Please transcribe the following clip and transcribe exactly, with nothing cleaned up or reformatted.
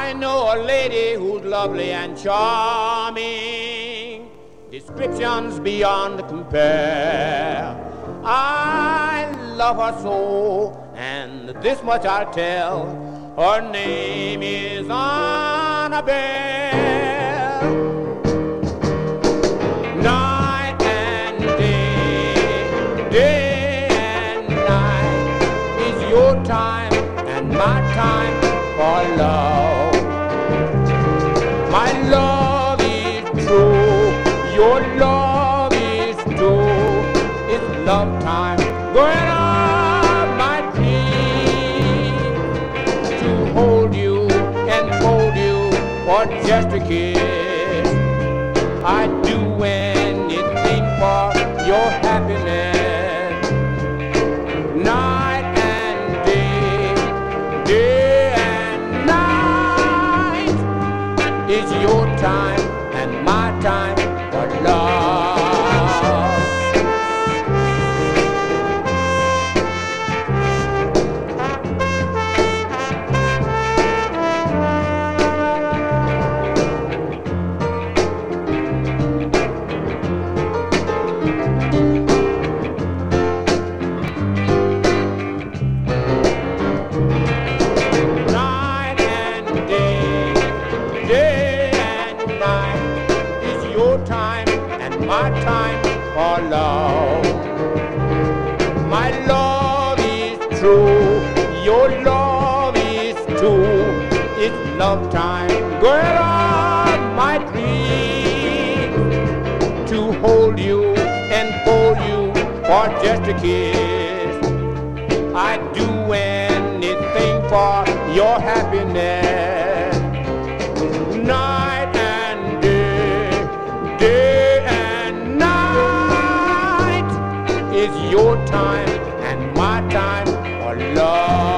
I know a lady who's lovely and charming, descriptions beyond compare. I love her so, and this much I'll tell, her name is Annabelle. Night and day, day and night is your time and my time for love. My love is true, your love is true. It's love time going on my dream, to hold you and hold you for just a kiss. I'd do anything for your happiness. Night and day, day and night is your time and my time for love. Night and day, day and night is your time and my time for love. My love is true, your love is true. It's love time, girl, on my dream, to hold you and hold you for just a kiss. I'd do anything for your happiness. Night and day, day and night is your time and my time for love.